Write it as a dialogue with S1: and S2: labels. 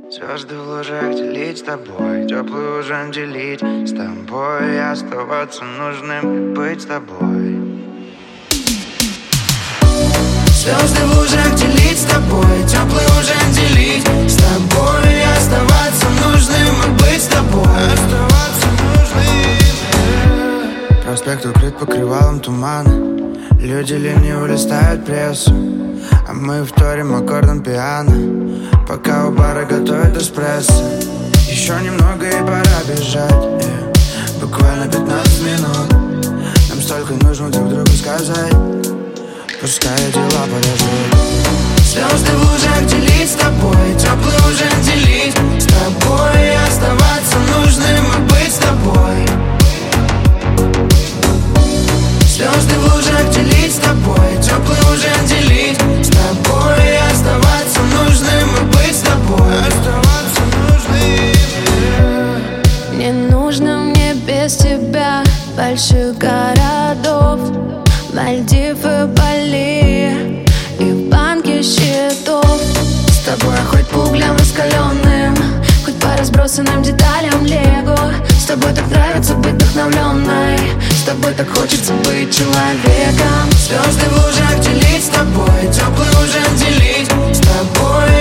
S1: Звезды в лужах делить с тобой, теплый ужин делить с тобой, оставаться нужным и быть с тобой. Звезды в лужах делить с тобой, теплый ужин делить с тобой, оставаться нужным и быть с тобой. Оставаться нужным. Проспект укрыт покрывалом тумана, люди лениво листают прессу, а мы вторим аккордом пиано, пока у бара готовят эспрессо. Еще немного и пора бежать, буквально 15 минут. Нам столько нужно друг другу сказать, пускай дела подождут. Звезды в лужах делить с тобой, теплый ужин делить с тобой, оставаться нужным и быть с тобой. Звезды в лужах делить с тобой, теплый ужин делить с тобой, оставаться нужным и быть с тобой. Оставаться нужным.
S2: Не нужно мне без тебя больших городов, Мальдивы, Бали и в банке счетов. С тобой хоть по углям раскаленным, хоть по разбросанным деталям лего. С тобой так нравится быть вдохновленной, с тобой так хочется быть человеком. Звезды в лужах делить с тобой, теплый ужин делить с тобой,